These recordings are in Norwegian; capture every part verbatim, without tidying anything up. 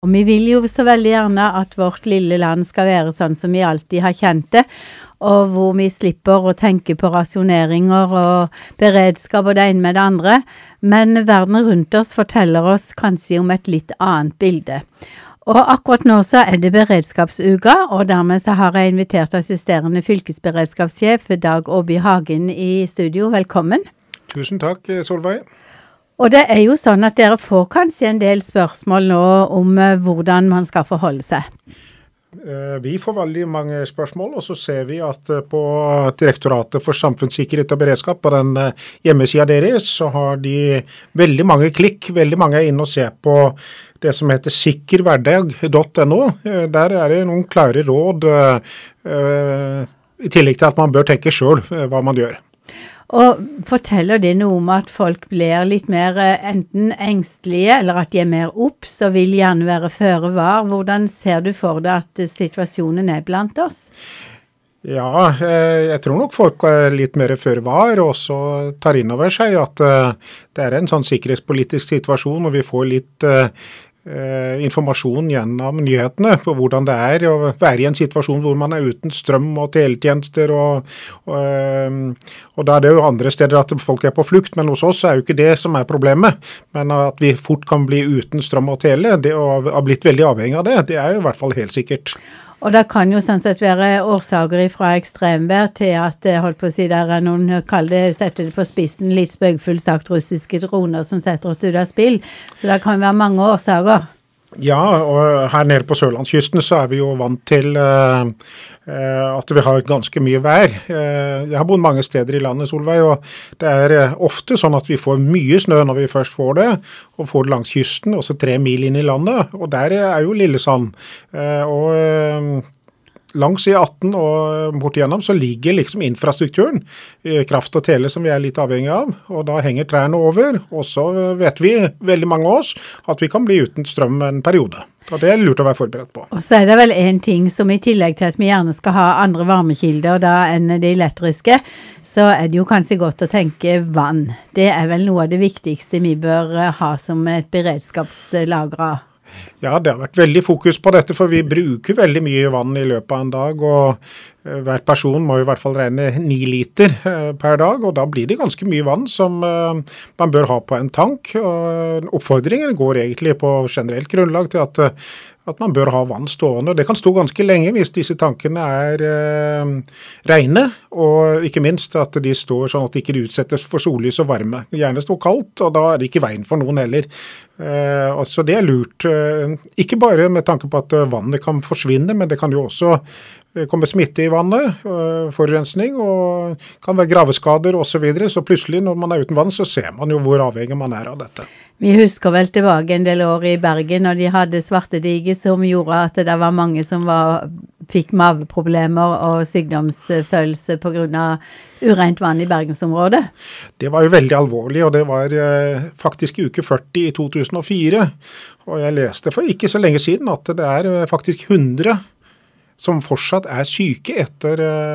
Og vi vil jo så veldig gjerne at vårt lille land skal være sånn som vi alltid har kjent det, og hvor vi slipper å tenke på rasjoneringer og beredskap og det ene med det andre. Men verden rundt oss forteller oss kanskje om et litt annet bilde. Og akkurat nå så er det beredskapsuka, og dermed så har jeg invitert assisterende fylkesberedskapssjef Dag Åby Hagen i studio. Velkommen. Tusen takk, Solveig. Og det er jo sånn at dere får kanskje en del spørsmål nå om uh, hvordan man skal forholde seg. Uh, vi får veldig mange spørsmål, og så ser vi at uh, på Direktoratet for samfunnssikkerhet og beredskap, på den uh, hjemmesida deres, så har de veldig mange klikk, veldig mange er inne og ser på det som heter sikker hverdag punktum no. Uh, der er det noen klare råd, uh, uh, i tillegg til at man bør tenke selv uh, hva man gjør. Og forteller det noe om at folk blir litt mer enten engstelige, eller at de er mer opps og vil gjerne være føre var? Hvordan ser du for deg at situasjonen er blant oss? Ja, jeg tror nok folk er litt mer føre var, og så tar inn over seg at det er en sånn sikkerhetspolitisk situasjon, og vi får litt Uh, informasjon gjennom nyhetene på hvordan det er å være i en situasjon hvor man er uten strøm og teletjenester og, og, uh, og da er det jo andre steder at folk er på flukt, men hos oss er jo ikke det som er problemet, men at vi fort kan bli uten strøm og tele, det å ha blitt veldig avhengig av det, det er jo i hvert fall helt sikkert. Og det kan jo sånn sett være årsaker fra ekstremvær til at, holdt på å si, der er noen, kall det, setter det på spissen, litt spøkfullt sagt, russiske droner som setter oss ut av spill. Så det kan være mange årsaker. Ja, og her nede på Sørlandskysten så er vi jo vant til uh, uh, at vi har ganske mye vær. Uh, jeg har bodd mange steder i landet, Solveig, og det er uh, ofte sånn at vi får mye snø når vi først får det, og får det langs kysten, og så tre mil inn i landet, og der er jo Lillesand. Uh, og uh, langs E atten og bort igjennom så ligger liksom infrastrukturen, kraft og tele som vi er litt avhengig av, og da henger trærne over, og så vet vi, veldig mange av oss, at vi kan bli uten strøm en periode. Og det er lurt å være forberedt på. Og så er det vel en ting som i tillegg til at vi gjerne skal ha andre varmekilder da enn det elektriske, så er det jo kanskje godt å tenke vann. Det er vel noe av det viktigste vi bør ha som et beredskapslager. Ja, det har vært veldig fokus på dette, for vi bruker veldig mye vann i løpet av en dag, og hver person må i hvert fall regne ni liter per dag, og da blir det ganske mye vann som man bør ha på en tank. Og oppfordringen går egentlig på generelt grunnlag til at at man bør ha vann stående. Det kan stå ganske lenge hvis disse tankene er eh, rene, og ikke minst at de står sånn at de ikke utsettes for sollys og varme. Gjerne står kaldt, og da er det ikke veien for noen heller. Eh, så det er lurt. Eh, ikke bare med tanke på at vannet kan forsvinne, men det kan jo også komme smitte i vannet, forurensning, og kan være graveskader og så videre. Så plutselig når man er uten vann, så ser man jo hvor avhengig man er av dette. Vi husker vel tilbake en del år i Bergen, når de hadde svartedige som gjorde at det var mange som var, fikk maveproblemer og sykdomsfølelse på grunn av urent vann i Bergensområdet. Det var jo veldig alvorlig, og det var eh, faktisk i uke førti i to tusen og fire. Og jeg leste for ikke så lenge siden at det er faktisk hundre som fortsatt er syke etter,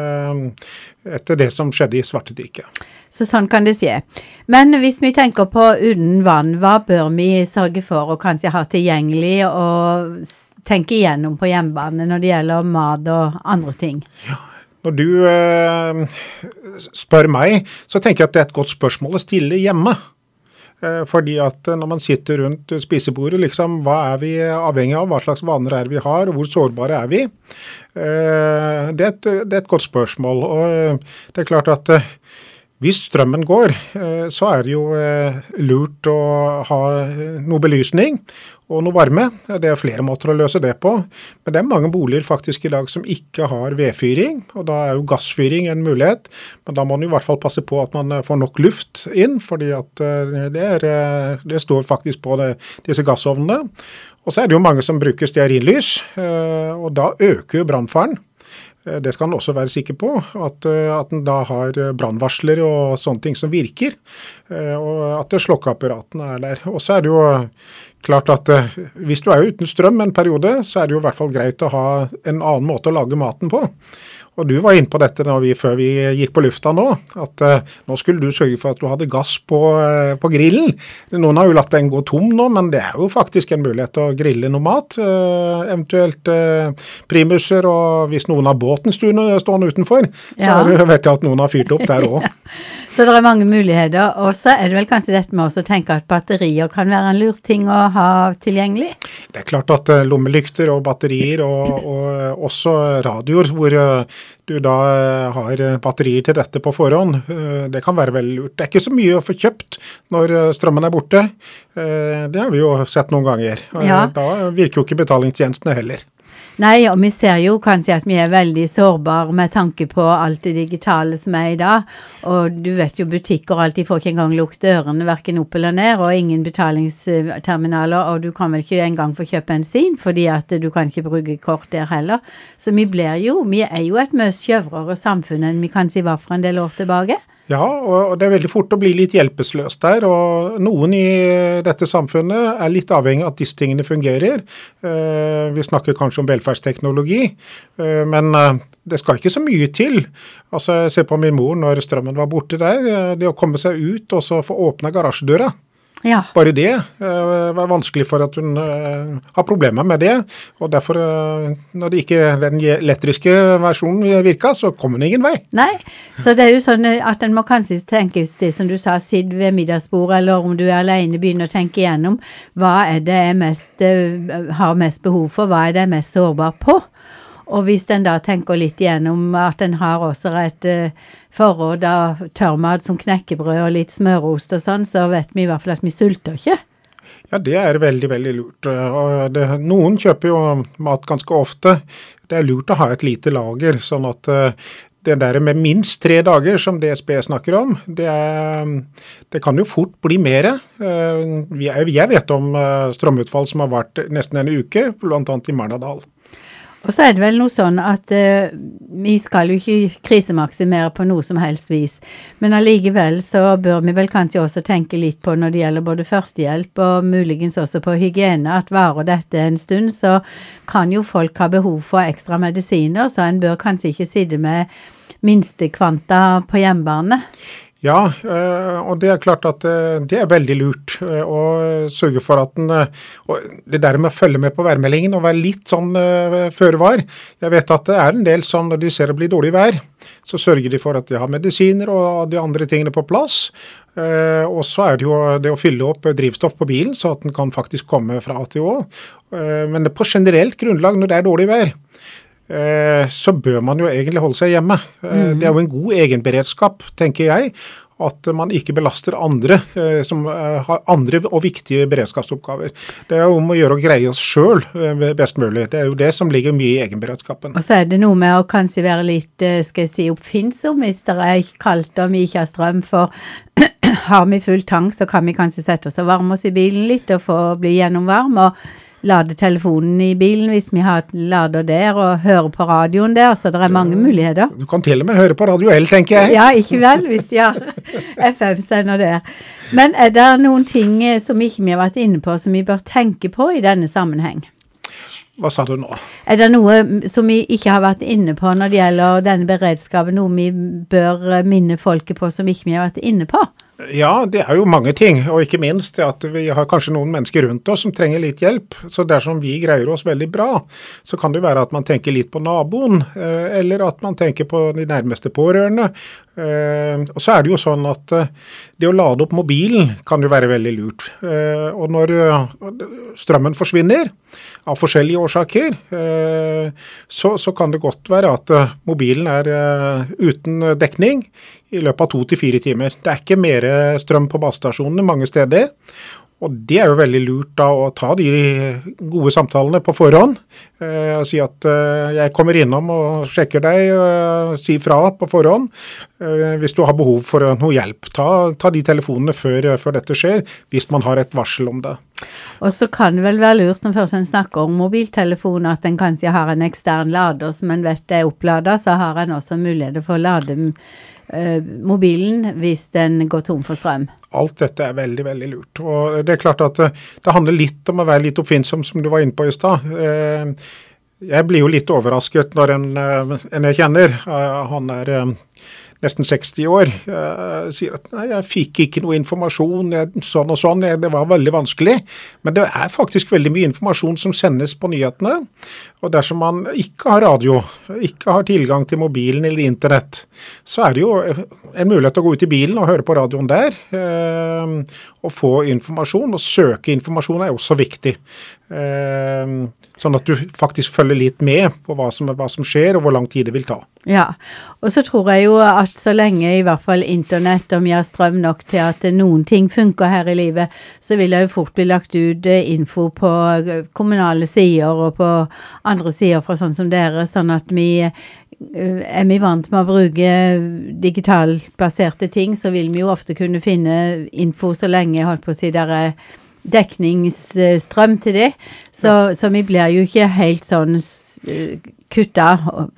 etter det som skjedde i Svartediket. Så sånn kan det skje. Men hvis vi tenker på uten vann, hva bør vi sørge for å kanskje ha tilgjengelig og tenke igjennom på hjemmebane når det gjelder mat og andre ting? Ja. Når du eh, spør meg, så tenker jeg at det er et godt spørsmål å stille hjemme. Fordi at når man sitter rundt spisebordet, liksom, hva er vi avhengig av, hva slags vaner er vi har, og hvor sårbare er vi? Det er et, det er et godt spørsmål, og det er klart at hvis strømmen går, så er det jo lurt å ha noe belysning og noe varme. Det er flere måter å løse det på, men det er mange boliger faktisk i dag som ikke har vedfyring, og da er jo gassfyring en mulighet, men da må man i hvert fall passe på at man får nok luft inn, fordi at det, er, det står faktisk på det, disse gassovnene. Og så er det jo mange som bruker stearinlys, og da øker jo brannfaren. Det skal man også være sikker på, at, at den da har brannvarsler og sånne ting som virker, og at slokkeapparatene er der. Og så er det jo klart at eh, hvis du er uten strøm en periode, så er det jo i hvert fall greit å ha en annen måte å lage maten på. Og du var inne på dette når vi, før vi gikk på lufta nå, at uh, nå skulle du sørge for at du hadde gass på, uh, på grillen. Noen har jo latt den gå tom nå, men det er jo faktisk en mulighet å grille noe mat, uh, eventuelt uh, primuser, og hvis noen har båten stående, stående utenfor, ja. Så er, vet jeg at noen har fyrt opp der også. Så det er mange muligheter, og så er det vel kanskje dette med å tenke at batterier kan være en lurt ting å ha tilgjengelig? Det er klart at uh, lommelykter og batterier, og, og også radioer, hvor uh, du da uh, har batterier til dette på forhånd, uh, det kan være veldig lurt. Det er ikke så mye å få kjøpt når uh, strømmen er borte. Uh, det har vi jo sett noen ganger. Uh, ja. Da virker jo ikke betalingstjenestene heller. Nei, og vi ser jo kanskje at vi er veldig sårbare med tanke på alt det digitale som er i dag. Og du vet jo butikker alltid får ikke engang lukket dørene, hverken opp eller ned, og ingen betalingsterminaler, og du kan vel ikke engang få kjøpe bensin, fordi at du kan ikke bruke kort der heller. Så vi blir jo, vi er jo et mye skjøvrere samfunn enn vi kan si var for en del år tilbake. Ja, og det er veldig fort å bli litt hjelpeløs der, og noen i dette samfunnet er litt avhengig av at disse tingene fungerer. Vi snakker kanskje om velferdsteknologi, men det skal ikke så mye til. Altså, jeg ser på min mor når strømmen var borte der, det å komme seg ut og så få åpne garasjedøra. Ja. Bare det uh, var vanskelig for at hun uh, har problemer med det, og derfor, uh, når det ikke den elektriske versjonen virket, så kom hun ingen vei. Nei, så det er jo sånn at en må kanskje tenke det som du sa, sitte ved middagsbordet, eller om du er alene, begynne å tenke igjennom, hva er det jeg mest, uh, har mest behov for, hva er det jeg mest sårbar på? Og hvis den da tenker litt igjennom at den har også et uh, forråd av tørrmat som knekkebrød og litt smørost og sånn, så vet vi i hvert fall at vi sulter ikke. Ja, det er veldig, veldig lurt. Og det, noen kjøper jo mat ganske ofte. Det er lurt å ha et lite lager, sånn at uh, det der med minst tre dager som D S B snakker om, det, er, det kan jo fort bli mer. Uh, jeg, jeg vet om uh, strømutfall som har vært nesten en uke, blant annet i Marnardal. Og så er det vel noe sånn at uh, vi skal jo ikke krisemaksimere på noe som helst vis, men allikevel så bør vi vel kanskje også tenke litt på når det gjelder både førstehjelp og muligens også på hygiene, at varer dette en stund, så kan jo folk ha behov for ekstra medisiner, så en bør kanskje ikke sitte med minste kvanta på hjemmebane. Ja, og det er klart at det er veldig lurt å sørge for at den, og det der med å følge med på værmeldingen og være litt sånn føre var. Jeg vet at det er en del som når de ser det blir dårlig vær, så sørger de for at de har medisiner og de andre tingene på plass. Og så er det jo det å fylle opp drivstoff på bilen, så at den kan faktisk komme fra A til Å. Men det på generelt grunnlag når det er dårlig vær, så bør man jo egentlig holde seg hjemme. Mm. Det er jo en god egenberedskap, tenker jeg, at man ikke belaster andre som har andre og viktige beredskapsoppgaver. Det er jo om å gjøre å greie oss selv best mulig. Det er jo det som ligger mye i egenberedskapen. Og så er det noe med å kanskje være litt, skal jeg si, oppfinnsom hvis det er kaldt og vi ikke har strøm, for har vi full tank, så kan vi kanskje sette oss og varme oss i bilen litt og få bli gjennomvarm, og lade telefonen i bilen hvis vi har et lader der, og høre på radioen der, så det er mange muligheter. Du kan til og med høre på Radio L, tenker jeg. Ja, ikke vel, hvis de har F M-sender der. Men er det noen ting som ikke vi har vært inne på, som vi bør tenke på i denne sammenheng? Hva sa du nå? Er det noe som vi ikke har vært inne på når det gjelder denne beredskapen, noe vi bør minne folket på som ikke vi har vært inne på? Ja, det er jo mange ting, og ikke minst at vi har kanskje noen mennesker rundt oss som trenger litt hjelp. Så dersom vi greier oss veldig bra, så kan det være at man tenker litt på naboen, eller at man tenker på de nærmeste pårørende. Og så er det jo sånn at det å lade opp mobilen kan jo være veldig lurt. Og når strømmen forsvinner, av forskjellige årsaker, så, så kan det godt være at mobilen er uten dekning i løpet av to til fire timer. Det er ikke mer strøm på basestasjonene mange steder, og det er jo veldig lurt da å ta de gode samtalene på forhånd, eh, og si at eh, jeg kommer innom og sjekker deg, eh, si fra på forhånd, eh, hvis du har behov for noe hjelp. Ta, ta de telefonene før, før dette skjer, hvis man har et varsel om det. Og så kan det vel være lurt når først en snakker om mobiltelefoner, at en kanskje har en ekstern lader som en vet er oppladet, så har en også mulighet for å lade uh, mobilen hvis den går tom for strøm. Alt dette er veldig, veldig lurt. Og det er klart at det, det handler litt om å være litt oppfinnsom, som du var inne på i stad. Uh, jeg blir jo litt overrasket når en, uh, en jeg kjenner, uh, han er uh, nesten seksti år, uh, sier at nei, jeg fikk ikke noe informasjon, jeg, sånn og sånn, jeg, det var veldig vanskelig. Men det er faktisk veldig mye informasjon som sendes på nyhetene, og dersom man ikke har radio, ikke har tilgang til mobilen eller internett, så er det jo en mulighet å gå ut i bilen og høre på radioen der, uh, og få informasjon, og søke informasjon er også viktig. Uh, sånn at du faktisk følger litt med på hva som, hva som skjer, og hvor lang tid det vil ta. Ja, og så tror jeg jo at så lenge i hvert fall internett, om jeg har strøm nok til at noen ting funker her i livet, så vil det jo fort bli lagt ut info på kommunale sider og på andre sider fra sånn som dere, sånn at vi er vi vant med å bruke digitalt baserte ting, så vil vi jo ofte kunne finne info så lenge jeg holdt på å si der er dekningsstrøm til det, så, ja. Så vi blir jo ikke helt sånn kutta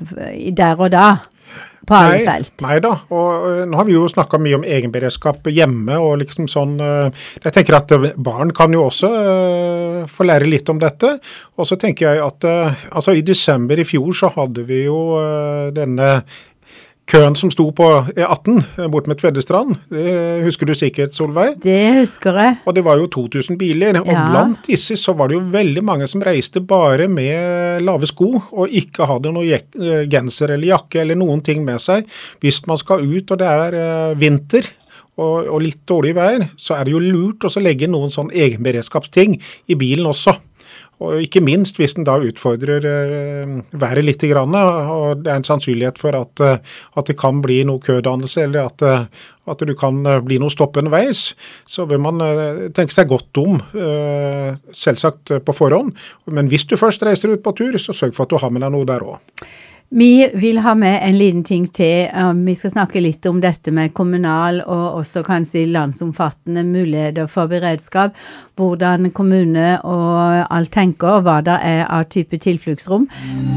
der og da på alle nei, felt. Nei da, og uh, nå har vi jo snakket mye om egenberedskap hjemme, og liksom sånn, uh, jeg tenker at uh, barn kan jo også uh, få lære litt om dette, og så tenker jeg at uh, altså i desember i fjor så hadde vi jo uh, denne køen som sto på E atten bort med Tveddestrand. Det husker du sikkert, Solveig? Det husker jeg. Og det var jo to tusen biler, og ja. Blant disse så var det jo veldig mange som reiste bare med lave sko, og ikke hadde noe genser eller jakke eller noen ting med seg. Hvis man skal ut og det er uh, vinter, og, og litt dårlig vær, så er det jo lurt å legge noen sånn egenberedskapsting i bilen også. Og ikke minst hvis den da utfordrer uh, været litt grann, og det er en sannsynlighet for at, uh, at det kan bli noe kødannelse, eller at, uh, at du kan uh, bli noe stopp underveis, så vil man uh, tenke seg godt om, uh, selvsagt uh, på forhånd. Men hvis du først reiser ut på tur, så sørg for at du har med deg noe der også. Vi vil ha med en liten ting til. Um, vi skal snakke litt om dette med kommunal og også kanskje landsomfattende muligheter for beredskap, hvordan kommune og alt tenker, og hva det er av type tilfluktsrom.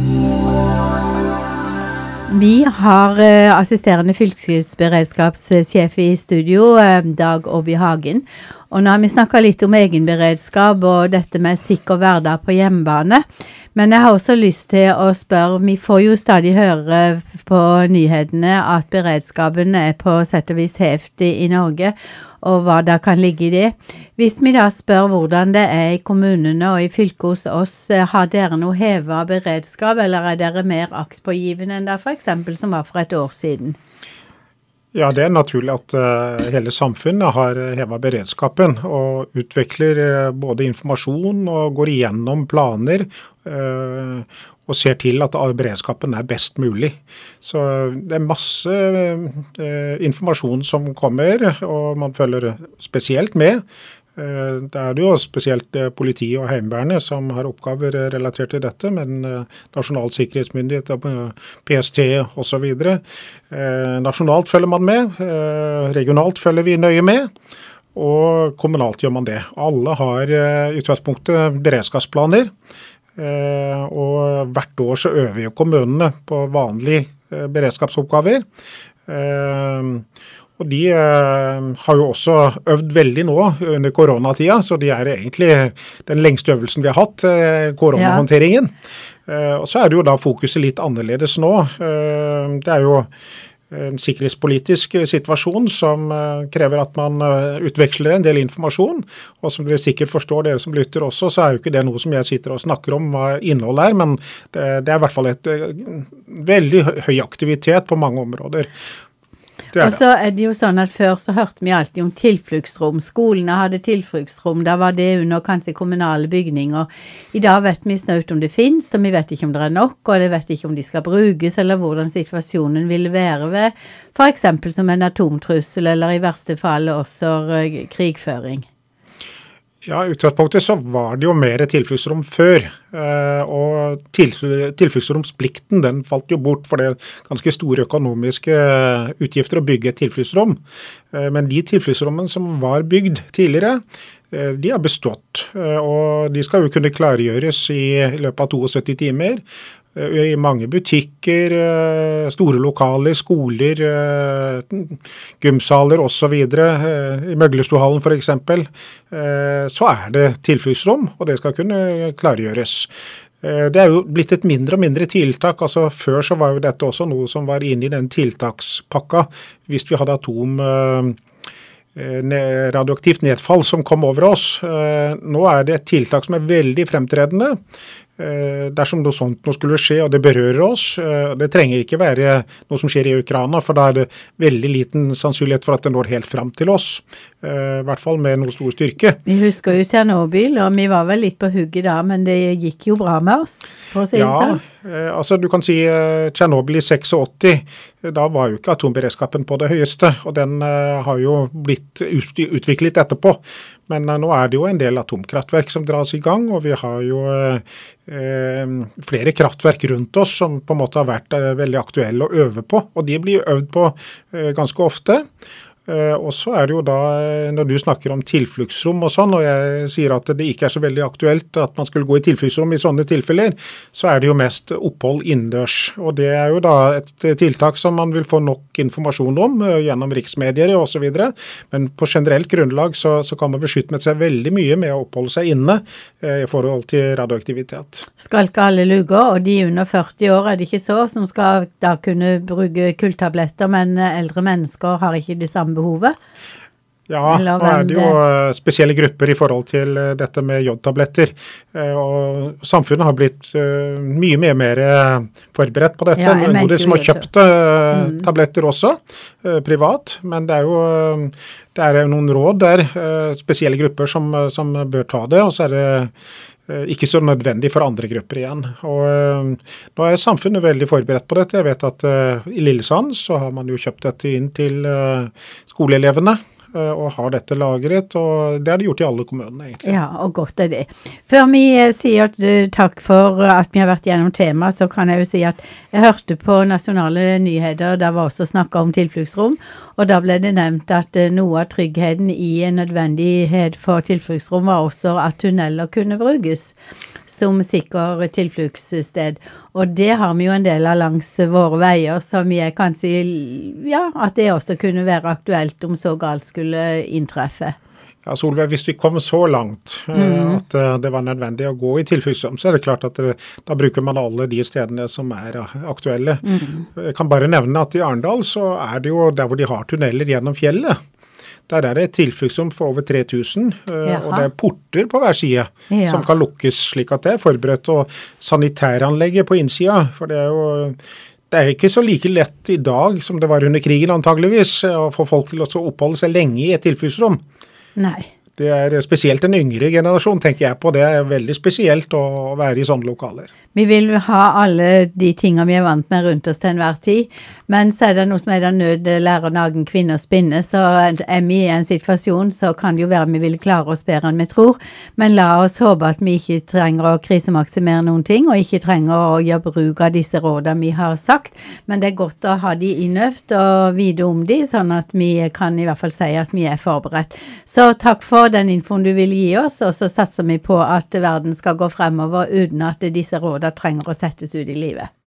Vi har uh, assisterende fylkesberedskapssjef i studio, uh, Dag Åby Hagen, og nå har vi snakket litt om egenberedskap og dette med sikker hverdag på hjemmebane. Men jeg har også lyst til å spørre, vi får jo stadig høre på nyhetene at beredskapen er på sett og vis hevt i, i Norge, og hva da kan ligge i det. Hvis vi da spør hvordan det er i kommunene og i fylket hos oss, har dere noe hevet beredskap, eller er dere mer aktpågivende enn det for eksempel som var for et år siden? Ja, det er naturlig at uh, hele samfunnet har hevet beredskapen og utvikler uh, både informasjon og går igjennom planer uh, og ser til at beredskapen er best mulig. Så det er masse uh, informasjon som kommer, og man følger spesielt med. Det er jo spesielt politi og heimevernet som har oppgaver relatert til dette, men nasjonal sikkerhetsmyndighet, P S T og så videre. Nasjonalt følger man med, regionalt følger vi nøye med, og kommunalt gjør man det. Alle har i utgangspunktet beredskapsplaner, og hvert år så øver jo kommunene på vanlige beredskapsoppgaver. Og de eh, har jo også øvd veldig nå under koronatida, så de er egentlig den lengste øvelsen vi har hatt, eh, koronahåndteringen. Ja. Eh, og så er det jo da fokuset litt annerledes nå. Eh, det er jo en sikkerhetspolitisk situasjon som eh, krever at man eh, utveksler en del informasjon, og som dere sikkert forstår, dere som lytter også, så er jo ikke det noe som jeg sitter og snakker om hva innholdet er, men det, det er i hvert fall et eh, veldig høy aktivitet på mange områder. Og så er det jo sånn at før så hørte vi alltid om tilfluktsrom. Skolene hadde tilfluktsrom, da var det under kanskje kommunale bygninger. I dag vet vi snaut om det finnes, og vi vet ikke om det er nok, og vi vet ikke om de skal brukes, eller hvordan situasjonen vil være ved, for eksempel som en atomtrussel, eller i verste fall også krigføring. Ja, i utgangspunktet så var det jo mer tilfluktsrom før, og tilfluktsromsplikten den falt jo bort for det ganske store økonomiske utgifter å bygge et tilfluktsrom. Men de tilfluktsrommene som var bygd tidligere, de har bestått, og de skal jo kunne klargjøres i løpet av syttito timer, I mange butikker, store lokaler, skoler, gymsaler og så videre, i Møglestohallen for eksempel, så er det tilfluktsrom, og det skal kunne klargjøres. Det er jo blitt et mindre og mindre tiltak. Altså før så var jo dette også noe som var inne i den tiltakspakka, hvis vi hadde atom radioaktivt nedfall som kom over oss. Nå er det et tiltak som er veldig fremtredende. Dersom noe sånt nå skulle skje, og det berører oss, det trenger ikke være noe som skjer i Ukraina, for da er det veldig liten sannsynlighet for at det når helt frem til oss, i hvert fall med noe stor styrke. Vi husker jo Tsjernobyl, og vi var vel litt på hugget da, men det gikk jo bra med oss, for å si det sånn. Ja, altså du kan si Tsjernobyl i åttiseks, da var jo ikke atomberedskapen på det høyeste, og den har jo blitt utviklet etterpå. Men nå er det jo en del atomkraftverk som dras i gang, og vi har jo eh, flere kraftverk rundt oss som på en måte har vært eh, veldig aktuelle å øve på, og de blir øvd på eh, ganske ofte. Uh, og så er det jo da, når du snakker om tilfluktsrom og sånn, og jeg sier at det ikke er så veldig aktuelt at man skulle gå i tilfluktsrom i sånne tilfeller, så er det jo mest opphold innendørs. Og det er jo da et tiltak som man vil få nok informasjon om uh, gjennom riksmedier og så videre. Men på generelt grunnlag så, så kan man beskytte med seg veldig mye med å oppholde seg inne uh, i forhold til radioaktivitet. Skal ikke alle luge, og de under førti år er det ikke så, som skal da kunne bruke kulltabletter, men eldre mennesker har ikke de samme behovet? Ja, nå er det jo spesielle grupper i forhold til dette med jodtabletter, og samfunnet har blitt mye mye mer forberedt på dette. Ja, noen de som har kjøpt mm. tabletter også, privat, men det er jo det er noen råd der, spesielle grupper som, som bør ta det, og så er det ikke så nødvendig for andre grupper igjen. Og uh, nå er samfunnet veldig forberedt på dette. Jeg vet at uh, i Lillesand så har man jo kjøpt dette inn til uh, skoleelevene, uh, og har dette lagret, og det er det gjort i alle kommunene egentlig. Ja, og godt er det. Før vi uh, sier at, uh, takk for uh, at vi har vært gjennom temaet, så kan jeg jo si at jeg hørte på nasjonale nyheter, der var også snakket om tilfluktsrom, og da ble det nevnt at uh, noe av tryggheten i en nødvendighet for tilfluktsrom var også at tunneler kunne brukes som sikker tilfluktssted. Og det har vi jo en del av langs våre veier, som jeg kan si, ja, at det også kunne være aktuelt om så galt skulle inntreffe. Ja, Solveig, hvis vi kom så langt mm. at uh, det var nødvendig å gå i tilfluktsrom, så er det klart at det, da bruker man alle de stedene som er uh, aktuelle. Mm. Jeg kan bare nevne at i Arendal så er det jo der hvor de har tunneler gjennom fjellet. Der er det et tilfluktsrom for over tre tusen, uh, og det er porter på hver side ja. som kan lukkes slik at det er forberedt, og sanitæranlegget på innsida, for det er jo... Det er ikke så like lett i dag som det var under krigen antageligvis, å få folk til å oppholde seg lenge i et tilfluktsrom. Nei. Det er spesielt en yngre generasjon, tenker jeg på. Det er veldig spesielt å være i sånne lokaler. Vi vil ha alle de tingene vi er vant med rundt oss til enhver tid, men så er det noe som er den nød lærer nagen kvinner spinne, så er vi i en situasjon, så kan det jo være vi vil klare oss bedre enn vi tror, men la oss håpe at vi ikke trenger å krisemaksimere noen ting, og ikke trenger å gjøre bruk av disse rådene vi har sagt, men det er godt å ha de innøvd og vite om de, sånn at vi kan i hvert fall si at vi er forberedt. Så takk for den infoen du vil gi oss, og så satser vi på at verden skal gå fremover uten at disse rådene trenger å settes ut i livet.